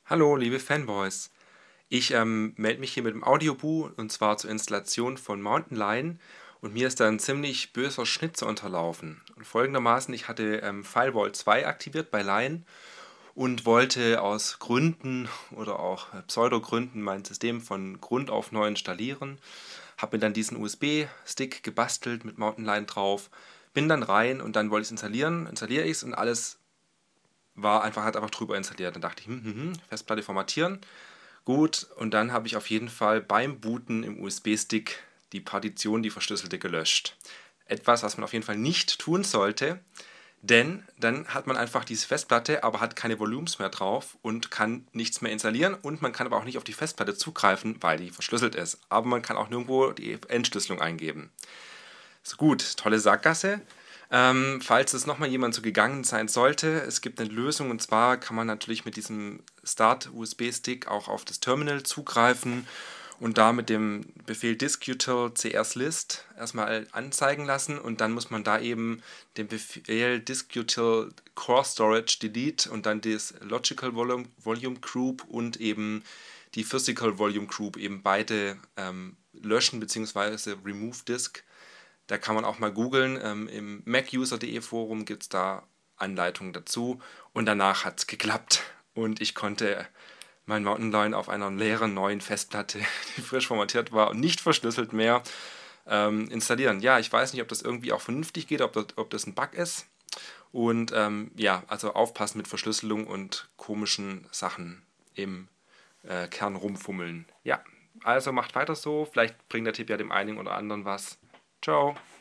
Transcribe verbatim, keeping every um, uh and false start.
Hallo, liebe Fanboys. Ich ähm, melde mich hier mit dem Audioboo und zwar zur Installation von Mountain Lion und mir ist da ein ziemlich böser Schnitzer unterlaufen. Und folgendermaßen, ich hatte ähm, Firewall zwei aktiviert bei Lion und wollte aus Gründen oder auch äh, Pseudogründen mein System von Grund auf neu installieren. Habe mir dann diesen U S B-Stick gebastelt mit Mountain Lion drauf, bin dann rein und dann wollte ich es installieren, installiere ich es und alles war einfach, hat einfach drüber installiert. Dann dachte ich, hm, hm, hm, Festplatte formatieren. Gut, und dann habe ich auf jeden Fall beim Booten im U S B-Stick die Partition, die verschlüsselte, gelöscht. Etwas, was man auf jeden Fall nicht tun sollte, denn dann hat man einfach diese Festplatte, aber hat keine Volumes mehr drauf und kann nichts mehr installieren und man kann aber auch nicht auf die Festplatte zugreifen, weil die verschlüsselt ist. Aber man kann auch nirgendwo die Entschlüsselung eingeben. So gut, tolle Sackgasse. Ähm, falls es nochmal jemand so gegangen sein sollte, es gibt eine Lösung und zwar kann man natürlich mit diesem Start-U S B-Stick auch auf das Terminal zugreifen und da mit dem Befehl disutil cslist erstmal anzeigen lassen und dann muss man da eben den Befehl disutil core storage delete und dann das logical volume, volume group und eben die physical volume group eben beide ähm, löschen bzw. remove disk. Da kann man auch mal googeln. Ähm, Im macuser punkt de Forum gibt es da Anleitungen dazu. Und danach hat es geklappt. Und ich konnte mein Mountain Lion auf einer leeren neuen Festplatte, die frisch formatiert war und nicht verschlüsselt mehr, ähm, installieren. Ja, ich weiß nicht, ob das irgendwie auch vernünftig geht, ob das, ob das ein Bug ist. Und ähm, ja, also aufpassen mit Verschlüsselung und komischen Sachen im äh, Kern rumfummeln. Ja, also macht weiter so. Vielleicht bringt der Tipp ja dem einen oder anderen was. Ciao.